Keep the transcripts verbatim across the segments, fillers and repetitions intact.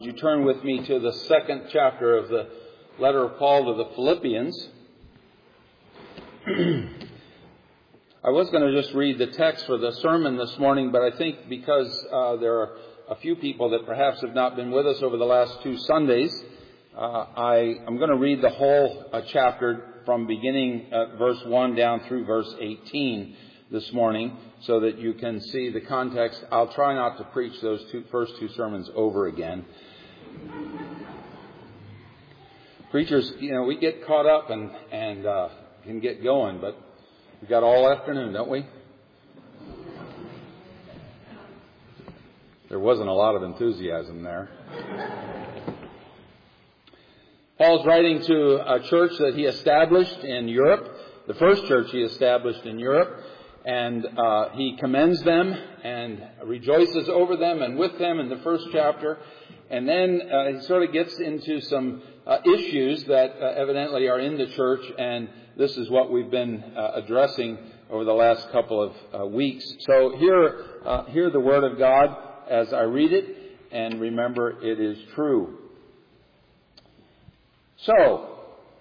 You turn with me to the second chapter of the letter of Paul to the Philippians. I was going to just read the text for the sermon this morning, but I think because uh, there are a few people that perhaps have not been with us over the last two Sundays, uh, I, I'm going to read the whole uh, chapter from beginning at verse one down through verse eighteen this morning so that you can see the context. I'll try not to preach those two, first two sermons over again. Preachers, you know, we get caught up and, and uh, can get going, but we've got all afternoon, don't we? There wasn't a lot of enthusiasm there. Paul's writing to a church that he established in Europe, the first church he established in Europe, and uh, he commends them and rejoices over them and with them in the first chapter. And then uh, he sort of gets into some uh, issues that uh, evidently are in the church, and this is what we've been uh, addressing over the last couple of uh, weeks. So hear, uh, hear the Word of God as I read it, and remember it is true. So,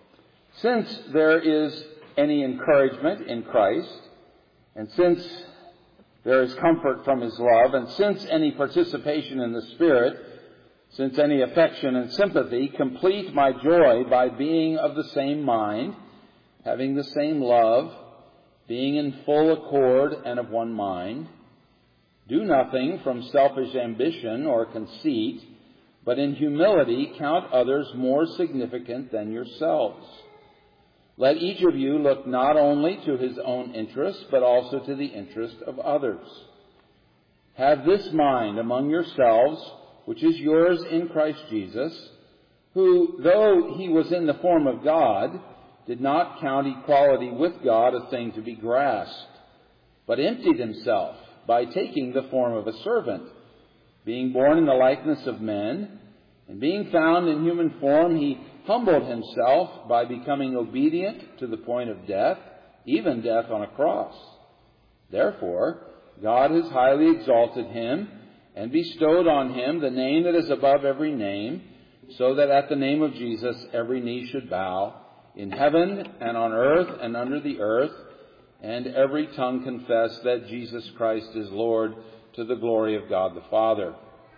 since there is any encouragement in Christ, and since there is comfort from His love, and since any participation in the Spirit, since any affection and sympathy, complete my joy by being of the same mind, having the same love, being in full accord and of one mind. Do nothing from selfish ambition or conceit, but in humility count others more significant than yourselves. Let each of you look not only to his own interests, but also to the interest of others. Have this mind among yourselves, which is yours in Christ Jesus, who, though he was in the form of God, did not count equality with God a thing to be grasped, but emptied himself by taking the form of a servant, being born in the likeness of men, and being found in human form, he humbled himself by becoming obedient to the point of death, even death on a cross. Therefore, God has highly exalted him and bestowed on him the name that is above every name, so that at the name of Jesus every knee should bow, in heaven and on earth and under the earth, and every tongue confess that Jesus Christ is Lord, to the glory of God the Father.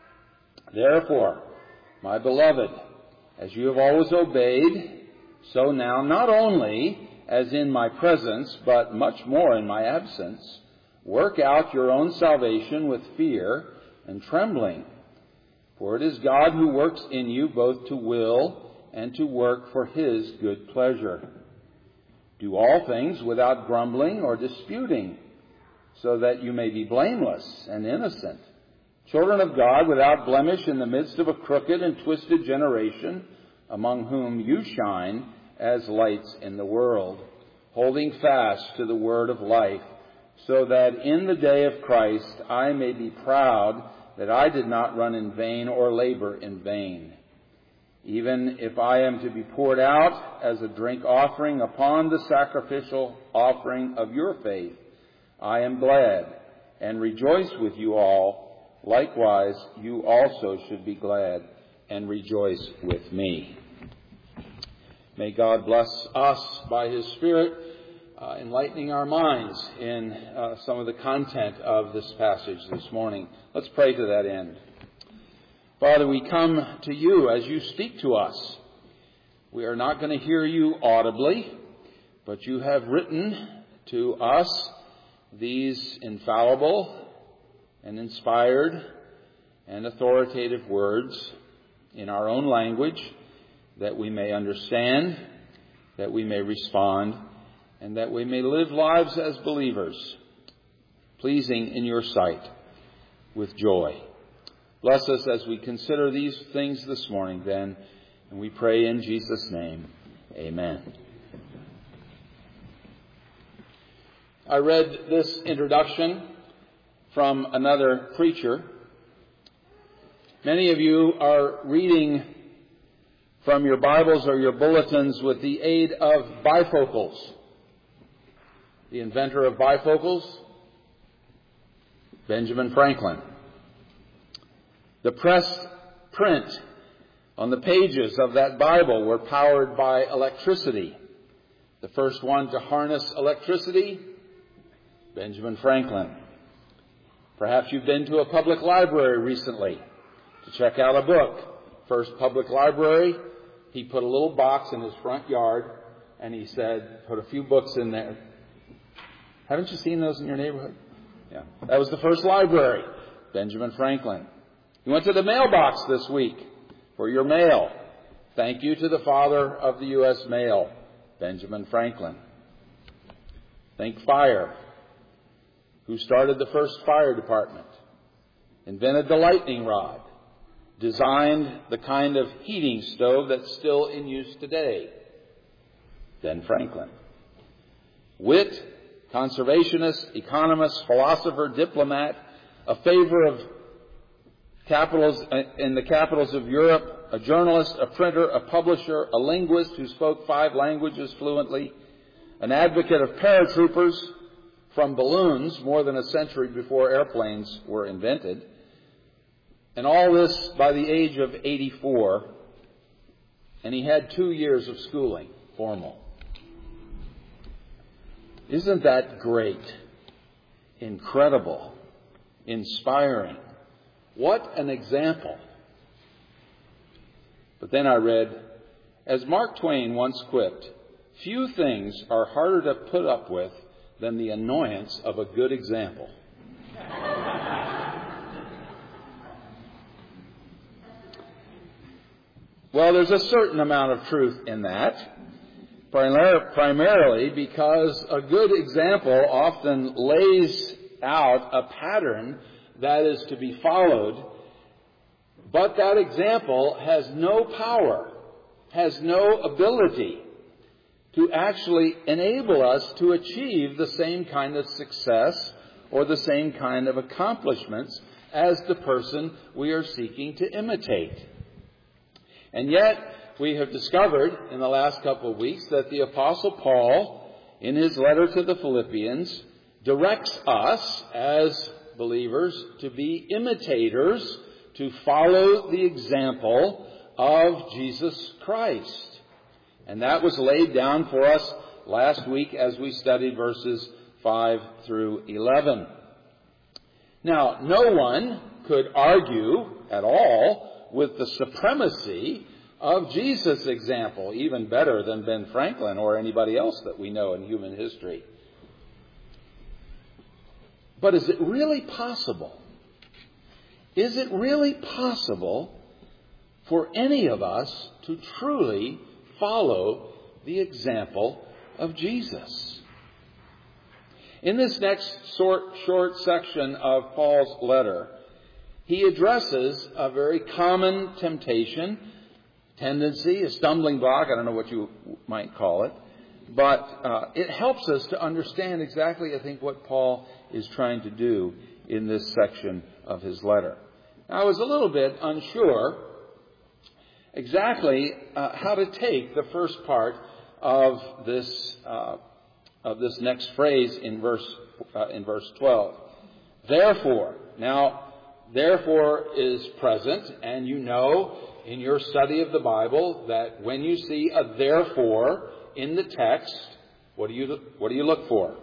Therefore, my beloved, as you have always obeyed, so now, not only as in my presence, but much more in my absence, work out your own salvation with fear and trembling. For it is God who works in you both to will and to work for his good pleasure. Do all things without grumbling or disputing, so that you may be blameless and innocent, children of God without blemish in the midst of a crooked and twisted generation, among whom you shine as lights in the world, holding fast to the word of life, so that in the day of Christ I may be proud that I did not run in vain or labor in vain. Even if I am to be poured out as a drink offering upon the sacrificial offering of your faith, I am glad and rejoice with you all. Likewise, you also should be glad and rejoice with me. May God bless us by his Spirit, uh, enlightening our minds in uh, some of the content of this passage this morning. Let's pray to that end. Father, we come to you as you speak to us. We are not going to hear you audibly, but you have written to us these infallible and inspired and authoritative words in our own language, that we may understand, that we may respond, and that we may live lives as believers, pleasing in your sight with joy. Bless us as we consider these things this morning, then, and we pray in Jesus' name. Amen. I read this introduction from another preacher. Many of you are reading from your Bibles or your bulletins with the aid of bifocals. The inventor of bifocals, Benjamin Franklin. The pressed print on the pages of that Bible were powered by electricity. The first one to harness electricity, Benjamin Franklin. Perhaps you've been to a public library recently to check out a book. First public library, he put a little box in his front yard and he said, put a few books in there. Haven't you seen those in your neighborhood? Yeah. That was the first library, Benjamin Franklin. You went to the mailbox this week for your mail. Thank you to the father of the U S mail, Benjamin Franklin. Think fire. Who started the first fire department, invented the lightning rod, designed the kind of heating stove that's still in use today, Ben Franklin. Wit, conservationist, economist, philosopher, diplomat, a favor of capitals in the capitals of Europe, a journalist, a printer, a publisher, a linguist who spoke five languages fluently, an advocate of paratroopers from balloons more than a century before airplanes were invented. And all this by the age of eighty-four. And he had two years of schooling, formal. Isn't that great? Incredible. Inspiring. What an example. But then I read, as Mark Twain once quipped, few things are harder to put up with than the annoyance of a good example. Well, there's a certain amount of truth in that, primar- primarily because a good example often lays out a pattern that is to be followed, but that example has no power, has no ability to actually enable us to achieve the same kind of success or the same kind of accomplishments as the person we are seeking to imitate. And yet, we have discovered in the last couple of weeks that the Apostle Paul, in his letter to the Philippians, directs us as believers to be imitators, to follow the example of Jesus Christ. And that was laid down for us last week as we studied verses five through eleven. Now, no one could argue at all with the supremacy of Jesus' example, even better than Ben Franklin or anybody else that we know in human history. But is it really possible? Is it really possible for any of us to truly follow the example of Jesus? In this next short, short section of Paul's letter, he addresses a very common temptation, tendency, a stumbling block, I don't know what you might call it, but uh, it helps us to understand exactly, I think, what Paul is trying to do in this section of his letter. Now, I was a little bit unsure exactly uh, how to take the first part of this uh, of this next phrase in verse uh, in verse twelve. Therefore, now, therefore is present, and you know in your study of the Bible that when you see a therefore in the text, what do you what do you look for?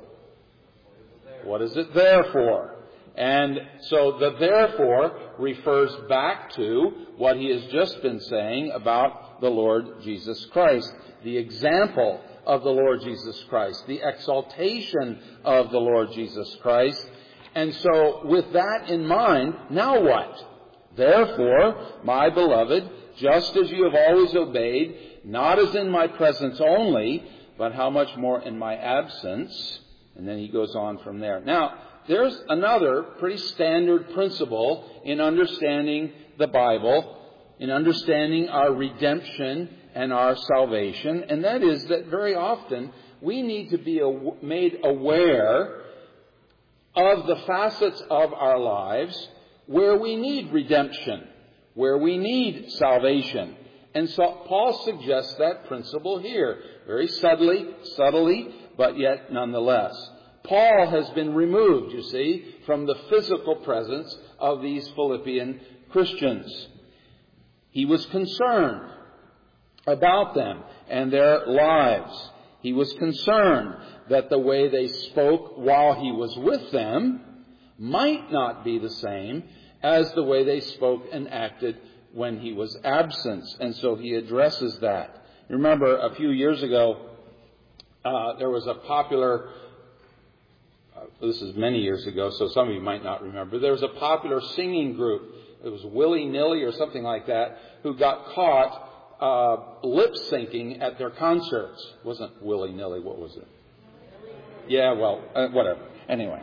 What is it there for? And so the therefore refers back to what he has just been saying about the Lord Jesus Christ, the example of the Lord Jesus Christ, the exaltation of the Lord Jesus Christ. And so with that in mind, now what? Therefore, my beloved, just as you have always obeyed, not as in my presence only, but how much more in my absence. And then he goes on from there. Now, there's another pretty standard principle in understanding the Bible, in understanding our redemption and our salvation, and that is that very often we need to be made aware of the facets of our lives where we need redemption, where we need salvation. And so Paul suggests that principle here, very subtly, subtly, but yet nonetheless. Paul has been removed, you see, from the physical presence of these Philippian Christians. He He was concerned about them and their lives. He was concerned that the way they spoke while he was with them might not be the same as the way they spoke and acted when he was absent. And so he addresses that. Remember, a few years ago, uh, there was a popular, uh, this is many years ago, so some of you might not remember, there was a popular singing group. It was Willy Nilly or something like that, who got caught uh, lip syncing at their concerts. It wasn't Willy Nilly, what was it? Yeah, well, uh, whatever. Anyway.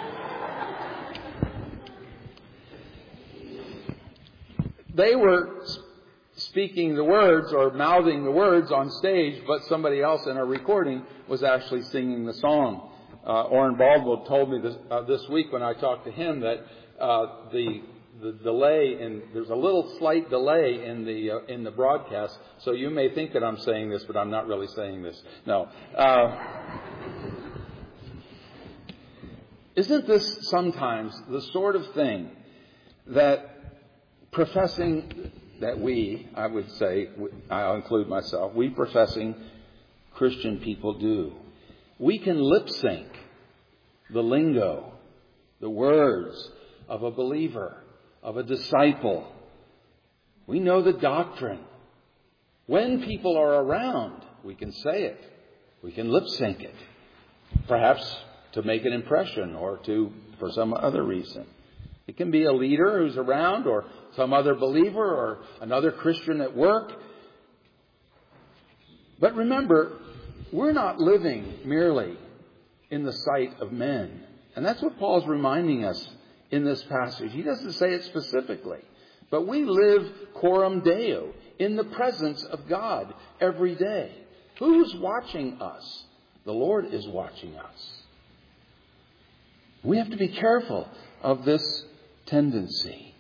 They were speaking the words or mouthing the words on stage, but somebody else in a recording was actually singing the song. Uh, Orrin Baldwin told me this, uh, this week when I talked to him that uh, the the delay in there's a little slight delay in the uh, in the broadcast, so you may think that I'm saying this, but I'm not really saying this. No. Uh, isn't this sometimes the sort of thing that professing, that we, I would say, I'll include myself, we professing Christian people do? We can lip sync the lingo, the words of a believer, of a disciple. We know the doctrine. When people are around, we can say it. We can lip sync it. Perhaps to make an impression or to for some other reason. It can be a leader who's around or some other believer or another Christian at work. But remember, we're not living merely in the sight of men. And that's what Paul's reminding us in this passage. He doesn't say it specifically. But we live coram Deo, in the presence of God every day. Who's watching us? The Lord is watching us. We have to be careful of this tendency.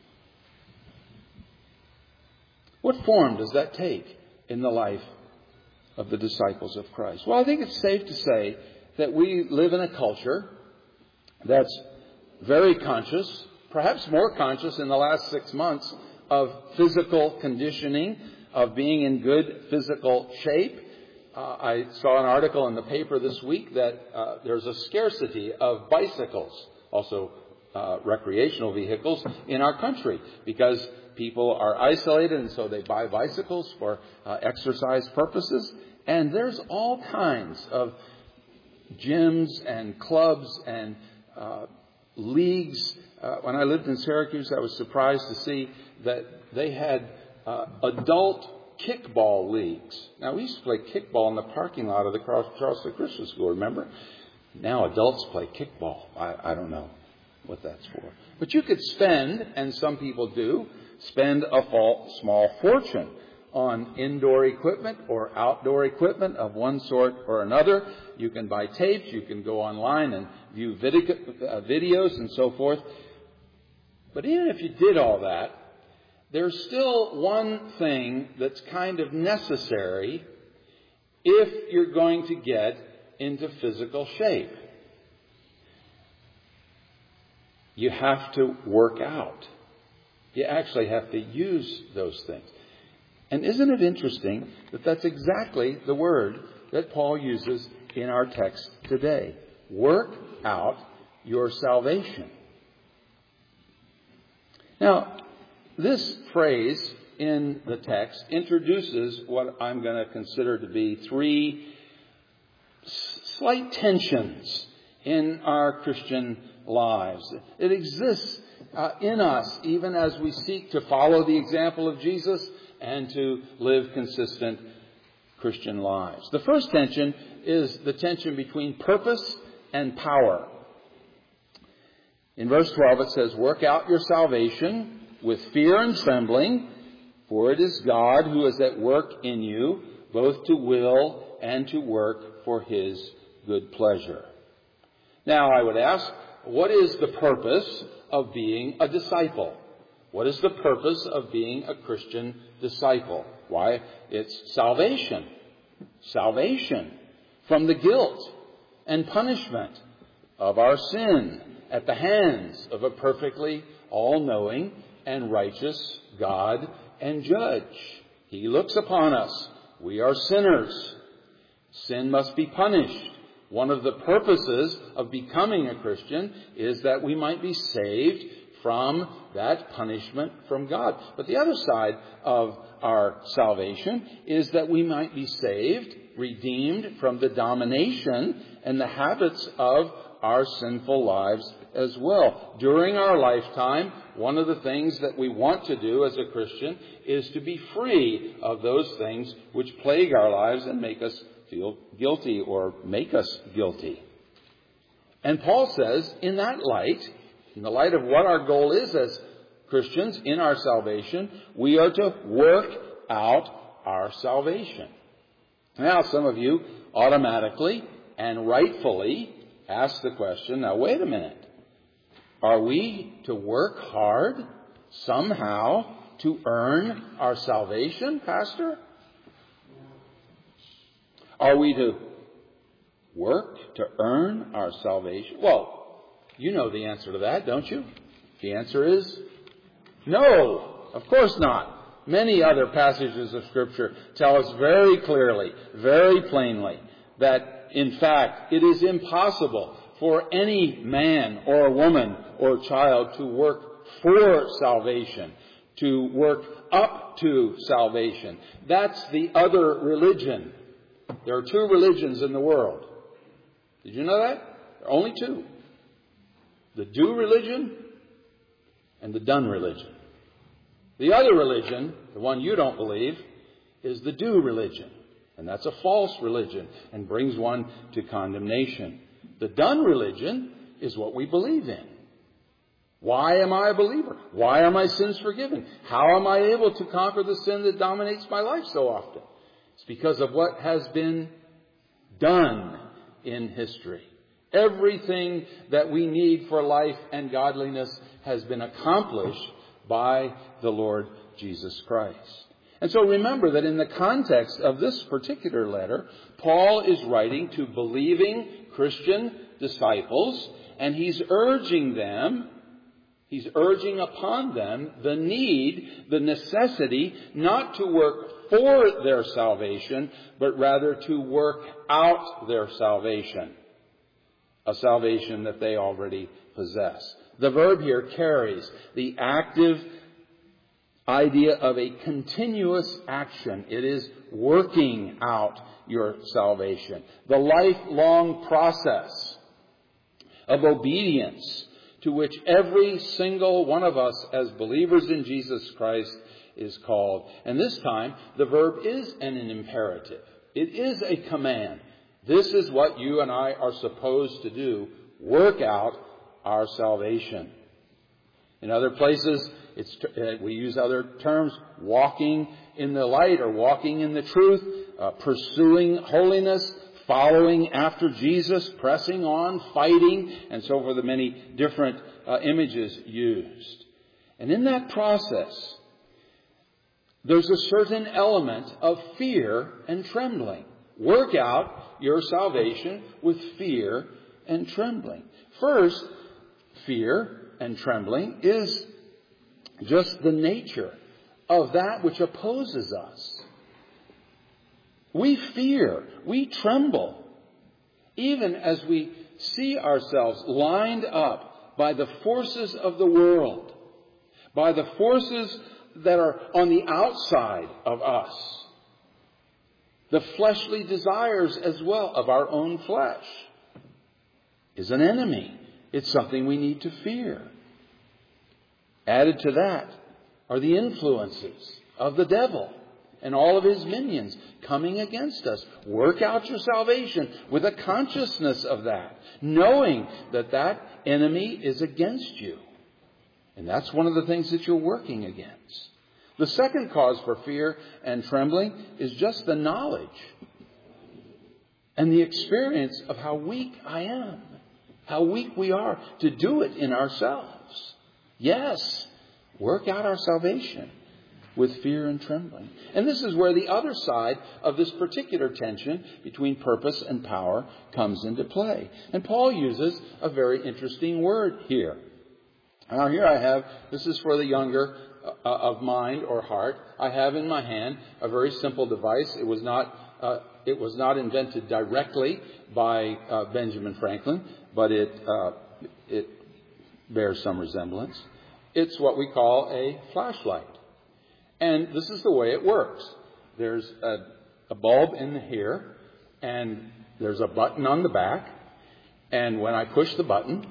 What form does that take in the life of the disciples of Christ? Well, I think it's safe to say that we live in a culture that's very conscious, perhaps more conscious in the last six months, of physical conditioning, of being in good physical shape. Uh, I saw an article in the paper this week that uh, there's a scarcity of bicycles, also uh, recreational vehicles, in our country because people are isolated and so they buy bicycles for uh, exercise purposes. And there's all kinds of gyms and clubs and uh, leagues. Uh, when I lived in Syracuse, I was surprised to see that they had uh, adult kickball leagues. Now, we used to play kickball in the parking lot of the Charleston Christian School, remember? Now adults play kickball. I, I don't know what that's for. But you could spend, and some people do, spend a small fortune on indoor equipment or outdoor equipment of one sort or another. You can buy tapes, you can go online and view video, uh, videos and so forth. But even if you did all that, there's still one thing that's kind of necessary if you're going to get into physical shape. You have to work out. You actually have to use those things. And isn't it interesting that that's exactly the word that Paul uses in our text today? Work out your salvation. Now, this phrase in the text introduces what I'm going to consider to be three slight tensions in our Christian lives. It exists uh, in us even as we seek to follow the example of Jesus and to live consistent Christian lives. The first tension is the tension between purpose and power. In verse twelve it says, "Work out your salvation with fear and trembling, for it is God who is at work in you, both to will and to work for His good pleasure." Now, I would ask, what is the purpose of being a disciple? What is the purpose of being a Christian disciple? Why, it's salvation. Salvation from the guilt and punishment of our sin at the hands of a perfectly all-knowing and righteous God and judge. He looks upon us. We are sinners. Sin must be punished. One of the purposes of becoming a Christian is that we might be saved from that punishment from God. But the other side of our salvation is that we might be saved, redeemed from the domination and the habits of our sinful lives as well. During our lifetime, one of the things that we want to do as a Christian is to be free of those things which plague our lives and make us feel guilty or make us guilty. And Paul says, in that light, in the light of what our goal is as Christians in our salvation, we are to work out our salvation. Now, some of you automatically and rightfully ask the question, now wait a minute. Are we to work hard somehow to earn our salvation, Pastor? Are we to work to earn our salvation? Well, you know the answer to that, don't you? The answer is no, of course not. Many other passages of Scripture tell us very clearly, very plainly, that in fact it is impossible for any man or woman or child to work for salvation, to work up to salvation. That's the other religion. There are two religions in the world. Did you know that? There are only two. The do religion and the done religion. The other religion, the one you don't believe, is the do religion. And that's a false religion and brings one to condemnation. The done religion is what we believe in. Why am I a believer? Why are my sins forgiven? How am I able to conquer the sin that dominates my life so often? It's because of what has been done in history. Everything that we need for life and godliness has been accomplished by the Lord Jesus Christ. And so remember that in the context of this particular letter, Paul is writing to believing Christian disciples, and he's urging them, he's urging upon them the need, the necessity, not to work for their salvation, but rather to work out their salvation. A salvation that they already possess. The verb here carries the active idea of a continuous action. It is working out your salvation. The lifelong process of obedience to which every single one of us as believers in Jesus Christ is called. And this time, the verb is an imperative. It is a command. This is what you and I are supposed to do. Work out our salvation. In other places, it's, uh, we use other terms, walking in the light or walking in the truth, uh, pursuing holiness, following after Jesus, pressing on, fighting, and so forth, the many different uh, images used. And in that process, there's a certain element of fear and trembling. Work out your salvation with fear and trembling. First, fear and trembling is just the nature of that which opposes us. We fear, we tremble, even as we see ourselves lined up by the forces of the world, by the forces that are on the outside of us. The fleshly desires as well of our own flesh is an enemy. It's something we need to fear. Added to that are the influences of the devil and all of his minions coming against us. Work out your salvation with a consciousness of that, knowing that that enemy is against you. And that's one of the things that you're working against. The second cause for fear and trembling is just the knowledge and the experience of how weak I am, how weak we are to do it in ourselves. Yes, work out our salvation with fear and trembling. And this is where the other side of this particular tension between purpose and power comes into play. And Paul uses a very interesting word here. Now here I have, this is for the younger uh, of mind or heart, I have in my hand a very simple device. It was not uh, it was not invented directly by uh, Benjamin Franklin, but it uh, it bears some resemblance. It's what we call a flashlight. And this is the way it works. There's a, a bulb in here, and there's a button on the back. And when I push the button,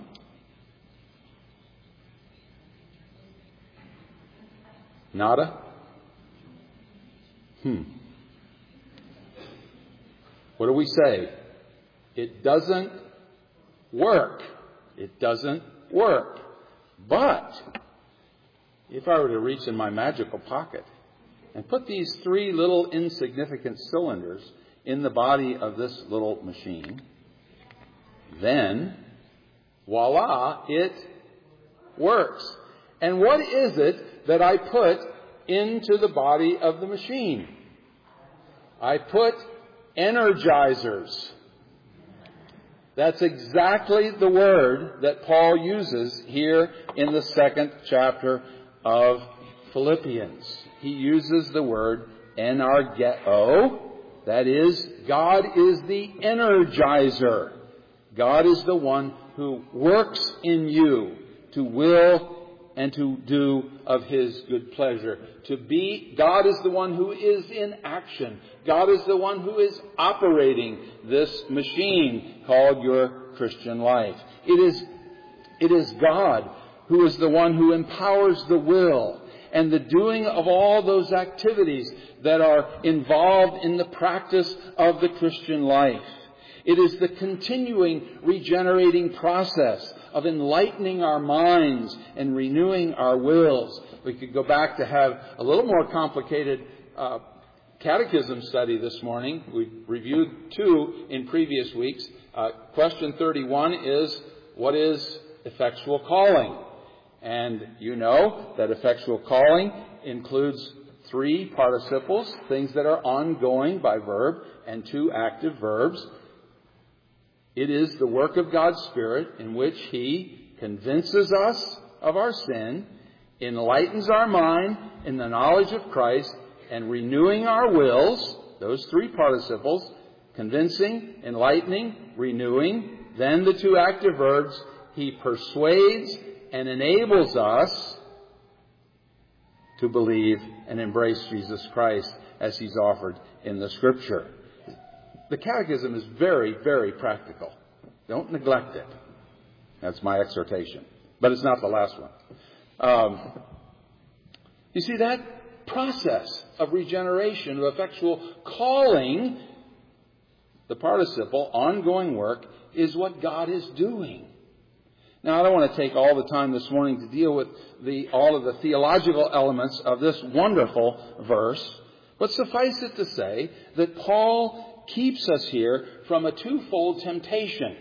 nada? Hmm. What do we say? It doesn't work. It doesn't work. But if I were to reach in my magical pocket and put these three little insignificant cylinders in the body of this little machine, then, voila, it works. And what is it that I put into the body of the machine? I put energizers. That's exactly the word that Paul uses here in the second chapter of Philippians. He uses the word energeo. That is, God is the energizer. God is the one who works in you to will and to do of His good pleasure. To be, God is the one who is in action. God is the one who is operating this machine called your Christian life. It is, it is God who is the one who empowers the will and the doing of all those activities that are involved in the practice of the Christian life. It is the continuing regenerating process of enlightening our minds and renewing our wills. We could go back to have a little more complicated uh, catechism study this morning. We reviewed two in previous weeks. Uh, question thirty-one is, what is effectual calling? And you know that effectual calling includes three participles, things that are ongoing by verb, and two active verbs. It is the work of God's Spirit in which He convinces us of our sin, enlightens our mind in the knowledge of Christ, and renewing our wills, those three participles, convincing, enlightening, renewing, then the two active verbs, He persuades and enables us to believe and embrace Jesus Christ as He's offered in the Scripture. The Catechism is very, very practical. Don't neglect it. That's my exhortation. But it's not the last one. Um, you see, that process of regeneration, of effectual calling, the participle, ongoing work, is what God is doing. Now, I don't want to take all the time this morning to deal with the, all of the theological elements of this wonderful verse, but suffice it to say that Paul keeps us here from a twofold temptation.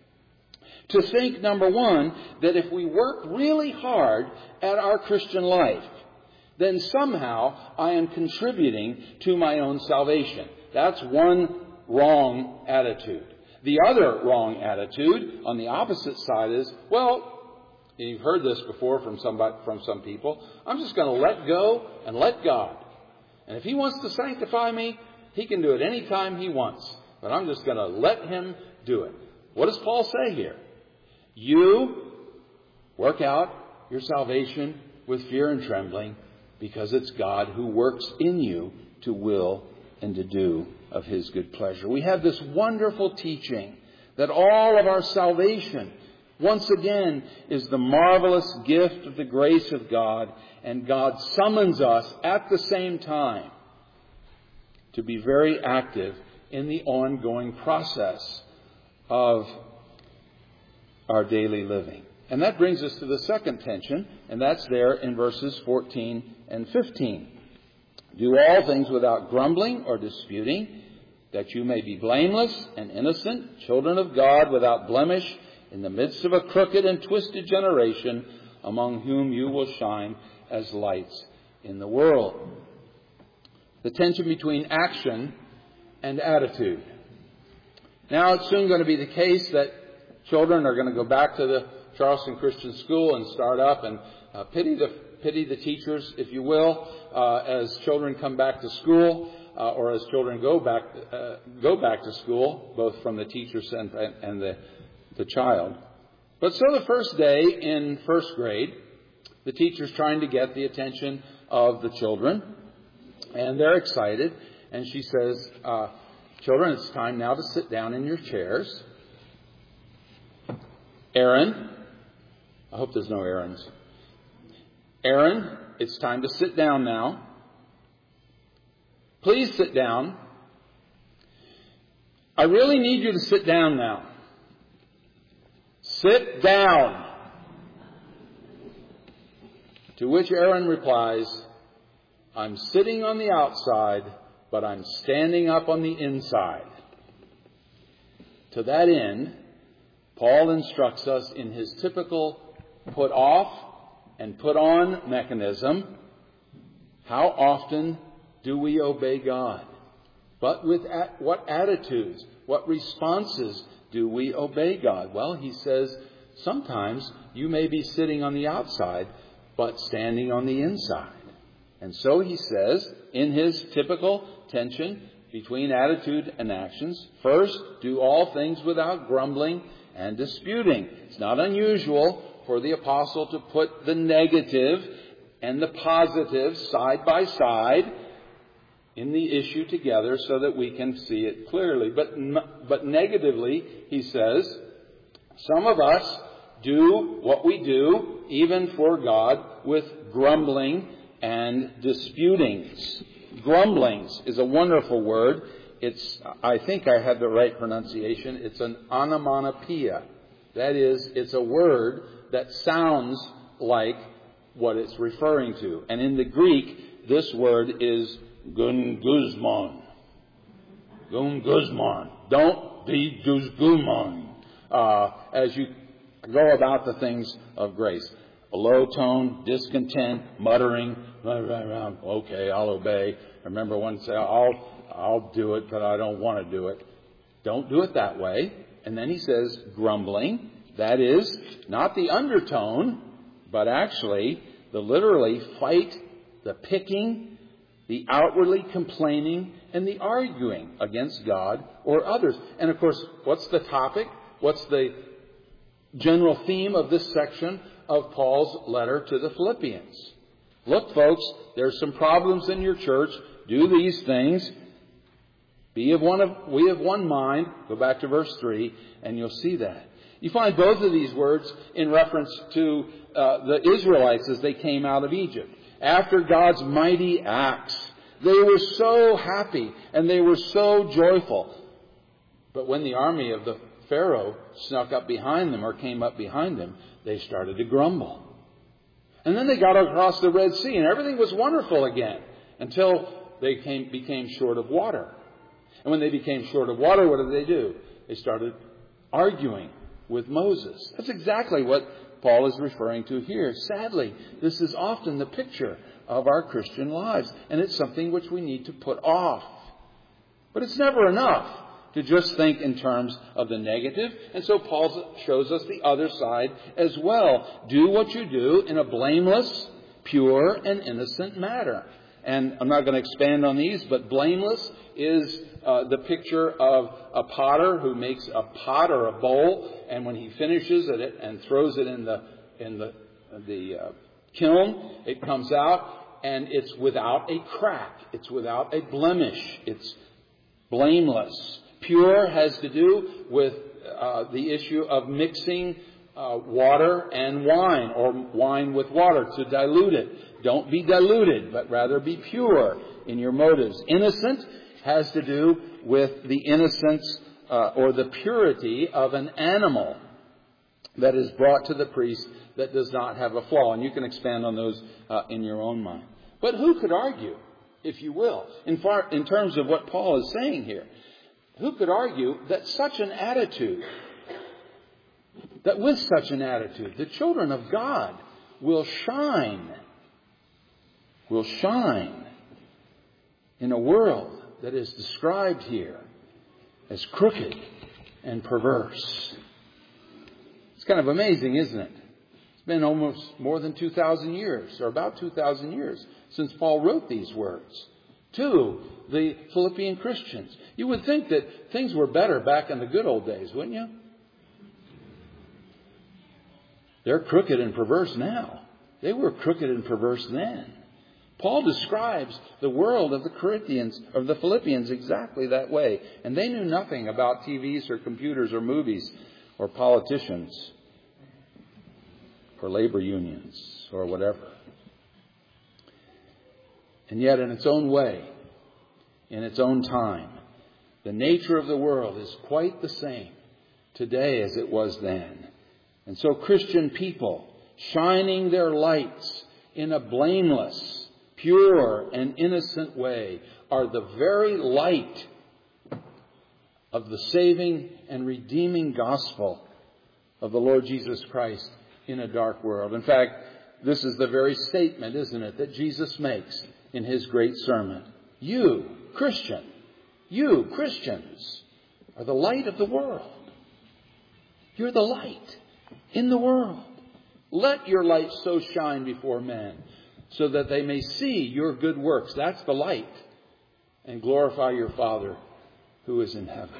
To think, number one, that if we work really hard at our Christian life, then somehow I am contributing to my own salvation. That's one wrong attitude. The other wrong attitude on the opposite side is, well, you've heard this before from somebody, from some people, I'm just going to let go and let God. And if He wants to sanctify me, He can do it any time He wants. But I'm just going to let Him do it. What does Paul say here? You work out your salvation with fear and trembling, because it's God who works in you to will and to do of His good pleasure. We have this wonderful teaching that all of our salvation, once again, is the marvelous gift of the grace of God, and God summons us at the same time to be very active in the ongoing process of our daily living. And that brings us to the second tension, and that's there in verses fourteen and fifteen. Do all things without grumbling or disputing, that you may be blameless and innocent, children of God without blemish, in the midst of a crooked and twisted generation, among whom you will shine as lights in the world. The tension between action and attitude. Now it's soon going to be the case that children are going to go back to the Charleston Christian School and start up, and uh, pity the pity the teachers, if you will, uh, as children come back to school, uh, or as children go back uh, go back to school, both from the teachers and, and the, the child. But so the first day in first grade, the teacher's trying to get the attention of the children, and they're excited. And she says, uh, children, it's time now to sit down in your chairs. Aaron, I hope there's no Aarons. Aaron, it's time to sit down now. Please sit down. I really need you to sit down now. Sit down. To which Aaron replies, I'm sitting on the outside, but I'm standing up on the inside. To that end, Paul instructs us in his typical put off and put on mechanism. How often do we obey God? But with at, what attitudes, what responses do we obey God? Well, he says, sometimes you may be sitting on the outside, but standing on the inside. And so he says, in his typical tension between attitude and actions, first, do all things without grumbling and disputing. It's not unusual for the apostle to put the negative and the positive side by side in the issue together so that we can see it clearly. But, but negatively, he says, some of us do what we do, even for God, with grumbling and disputings. Grumblings is a wonderful word. It's, I think I had the right pronunciation. It's an onomatopoeia. That is, it's a word that sounds like what it's referring to. And in the Greek, this word is gunguzmon. Gunguzmon. Don't be guzgumon. Uh, as you go about the things of grace. A low tone, discontent, muttering, okay, I'll obey. I remember one say, I'll, I'll do it, but I don't want to do it. Don't do it that way. And then he says, grumbling. That is not the undertone, but actually the literally fight, the picking, the outwardly complaining, and the arguing against God or others. And of course, what's the topic? What's the general theme of this section of Paul's letter to the Philippians? Look, folks, there's some problems in your church. Do these things. Be of one of, we of one mind. Go back to verse three, and you'll see that. You find both of these words in reference to uh, the Israelites as they came out of Egypt. After God's mighty acts, they were so happy and they were so joyful. But when the army of the Pharaoh snuck up behind them or came up behind them, they started to grumble. And then they got across the Red Sea and everything was wonderful again until they came, became short of water. And when they became short of water, what did they do? They started arguing with Moses. That's exactly what Paul is referring to here. Sadly, this is often the picture of our Christian lives, and it's something which we need to put off. But it's never enough to just think in terms of the negative, and so Paul shows us the other side as well. Do what you do in a blameless, pure, and innocent manner. And I'm not going to expand on these, but blameless is uh, the picture of a potter who makes a pot or a bowl, and when he finishes it and throws it in the in the the uh, kiln, it comes out and it's without a crack, it's without a blemish, it's blameless. Pure has to do with uh, the issue of mixing uh, water and wine, or wine with water to dilute it. Don't be diluted, but rather be pure in your motives. Innocent has to do with the innocence uh, or the purity of an animal that is brought to the priest that does not have a flaw. And you can expand on those uh, in your own mind. But who could argue, if you will, in, far, in terms of what Paul is saying here? Who could argue that such an attitude, that with such an attitude, the children of God will shine, will shine in a world that is described here as crooked and perverse? It's kind of amazing, isn't it? It's been almost more than two thousand years, or about two thousand years, since Paul wrote these words to the Philippian Christians. You would think that things were better back in the good old days, wouldn't you? They're crooked and perverse now. They were crooked and perverse then. Paul describes the world of the Corinthians, of the Philippians, exactly that way. And they knew nothing about T Vs or computers or movies or politicians or labor unions or whatever. And yet, in its own way, in its own time, the nature of the world is quite the same today as it was then. And so Christian people, shining their lights in a blameless, pure, and innocent way, are the very light of the saving and redeeming gospel of the Lord Jesus Christ in a dark world. In fact, this is the very statement, isn't it, that Jesus makes in his great sermon. You, Christian, you, Christians, are the light of the world. You're the light in the world. Let your light so shine before men, so that they may see your good works. That's the light. And glorify your Father who is in heaven.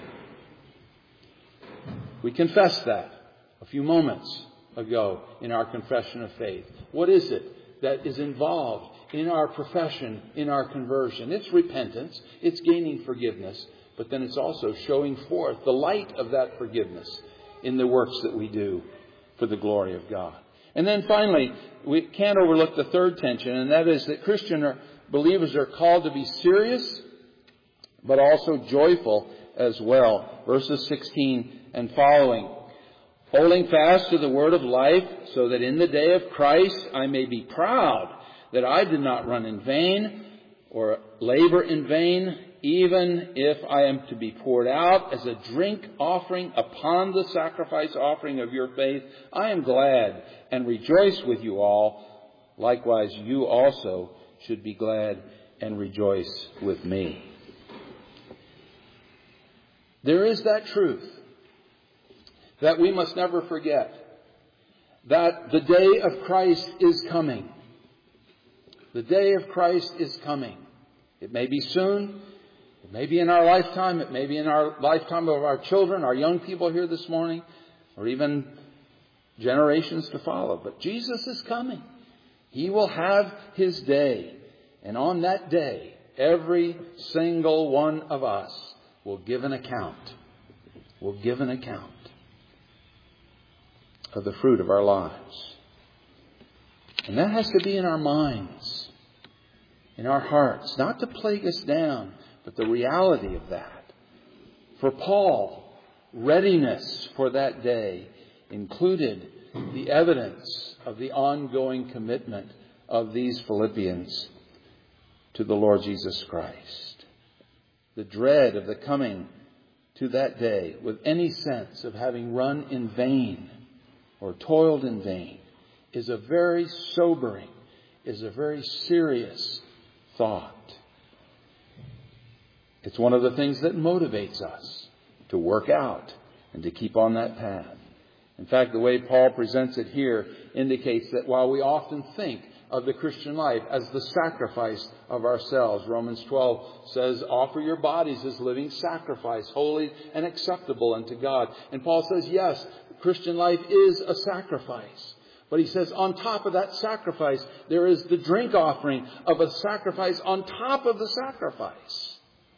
We confessed that a few moments ago in our confession of faith. What is it that is involved in our profession, in our conversion? It's repentance. It's gaining forgiveness. But then it's also showing forth the light of that forgiveness in the works that we do for the glory of God. And then finally, we can't overlook the third tension, and that is that Christian or believers are called to be serious, but also joyful as well. Verses sixteen and following. Holding fast to the word of life, so that in the day of Christ I may be proud that I did not run in vain or labor in vain, even if I am to be poured out as a drink offering upon the sacrifice offering of your faith. I am glad and rejoice with you all. Likewise, you also should be glad and rejoice with me. There is that truth that we must never forget, that the day of Christ is coming. The day of Christ is coming. It may be soon. It may be in our lifetime. It may be in our lifetime of our children, our young people here this morning, or even generations to follow. But Jesus is coming. He will have his day. And on that day, every single one of us will give an account. Will give an account of the fruit of our lives. And that has to be in our minds, in our hearts, not to plague us down, but the reality of that. For Paul, readiness for that day included the evidence of the ongoing commitment of these Philippians to the Lord Jesus Christ. The dread of the coming to that day with any sense of having run in vain or toiled in vain is a very sobering, is a very serious thought. It's one of the things that motivates us to work out and to keep on that path. In fact, the way Paul presents it here indicates that while we often think of the Christian life as the sacrifice of ourselves, Romans twelve says, offer your bodies as living sacrifice, holy and acceptable unto God. And Paul says, yes, Christian life is a sacrifice. But he says on top of that sacrifice, there is the drink offering of a sacrifice on top of the sacrifice.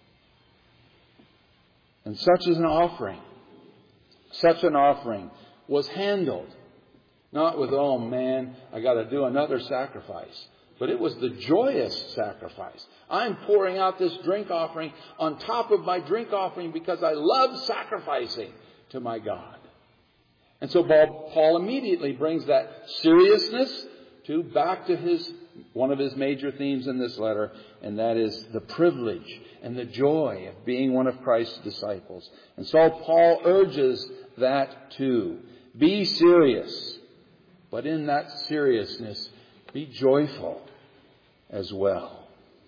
And such as an offering, such an offering was handled, not with, oh man, I got to do another sacrifice. But it was the joyous sacrifice. I'm pouring out this drink offering on top of my drink offering because I love sacrificing to my God. And so Paul immediately brings that seriousness to back to his one of his major themes in this letter, and that is the privilege and the joy of being one of Christ's disciples. And so Paul urges that too. Be serious, but in that seriousness, be joyful as well.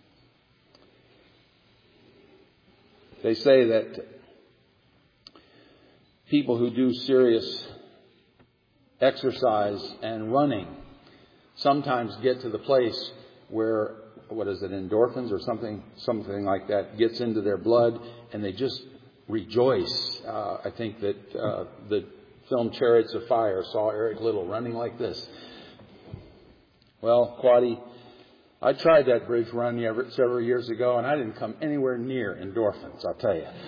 They say that people who do serious exercise and running sometimes get to the place where, what is it, endorphins or something, something like that gets into their blood, and they just rejoice. Uh, I think that uh, the film Chariots of Fire saw Eric Little running like this. Well, Quaddy, I tried that bridge run several years ago, and I didn't come anywhere near endorphins, I'll tell you.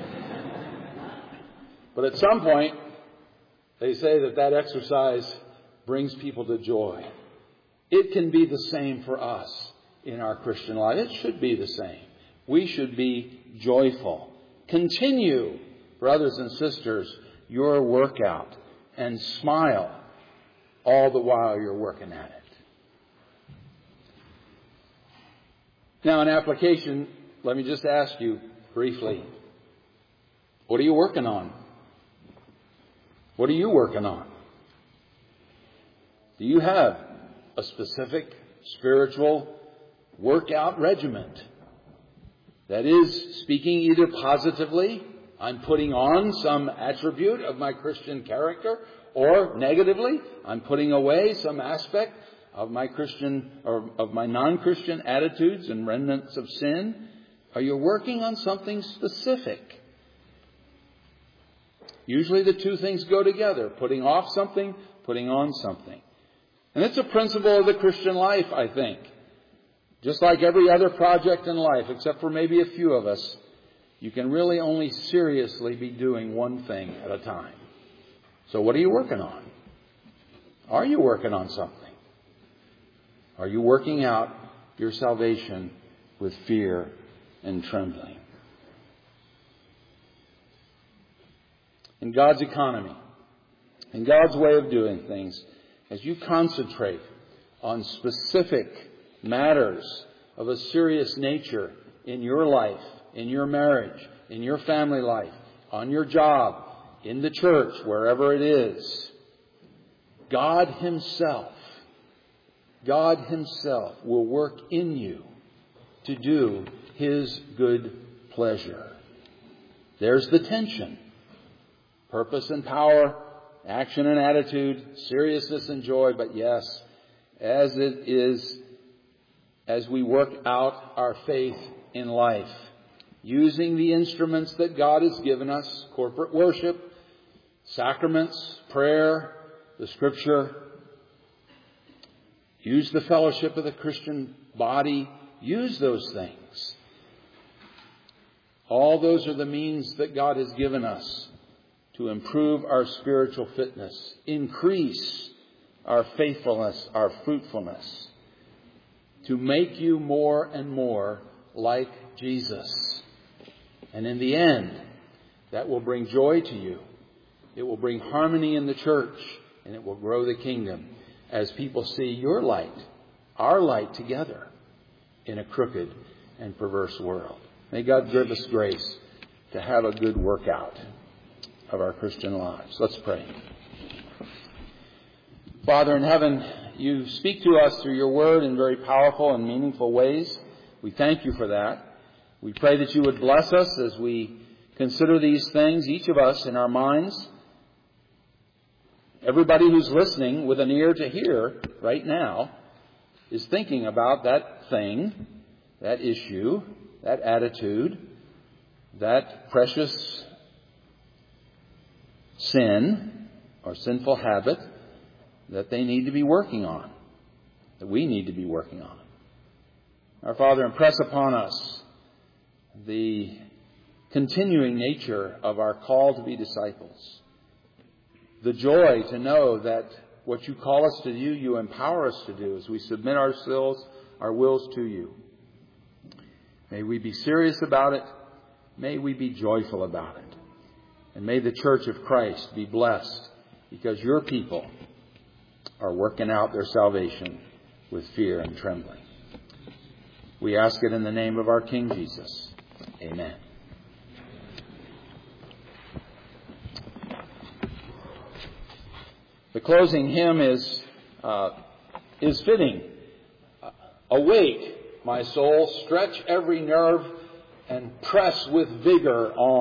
But at some point, they say that that exercise brings people to joy. It can be the same for us in our Christian life. It should be the same. We should be joyful. Continue, brothers and sisters, your workout and smile all the while you're working at it. Now, in application, let me just ask you briefly, what are you working on? What are you working on? Do you have a specific spiritual workout regiment that is speaking either positively, I'm putting on some attribute of my Christian character, or negatively, I'm putting away some aspect of my Christian or of my non-Christian attitudes and remnants of sin? Are you working on something specific? Usually the two things go together, putting off something, putting on something. And it's a principle of the Christian life, I think. Just like every other project in life, except for maybe a few of us, you can really only seriously be doing one thing at a time. So what are you working on? Are you working on something? Are you working out your salvation with fear and trembling? In God's economy, in God's way of doing things, as you concentrate on specific matters of a serious nature in your life, in your marriage, in your family life, on your job, in the church, wherever it is, God Himself, God Himself will work in you to do His good pleasure. There's the tension. Purpose and power, action and attitude, seriousness and joy. But yes, as it is, as we work out our faith in life, using the instruments that God has given us, corporate worship, sacraments, prayer, the Scripture, use the fellowship of the Christian body, use those things. All those are the means that God has given us to improve our spiritual fitness, increase our faithfulness, our fruitfulness, to make you more and more like Jesus. And in the end, that will bring joy to you. It will bring harmony in the church, and it will grow the kingdom as people see your light, our light together in a crooked and perverse world. May God give us grace to have a good workout of our Christian lives. Let's pray. Father in heaven, you speak to us through your word in very powerful and meaningful ways. We thank you for that. We pray that you would bless us as we consider these things, each of us in our minds. Everybody who's listening with an ear to hear right now is thinking about that thing, that issue, that attitude, that precious sin or sinful habit that they need to be working on, that we need to be working on. Our Father, impress upon us the continuing nature of our call to be disciples, the joy to know that what you call us to do, you empower us to do as we submit ourselves, our wills to you. May we be serious about it. May we be joyful about it. And may the Church of Christ be blessed because your people are working out their salvation with fear and trembling. We ask it in the name of our King Jesus. Amen. The closing hymn is uh, is fitting. Awake, my soul, stretch every nerve and press with vigor on.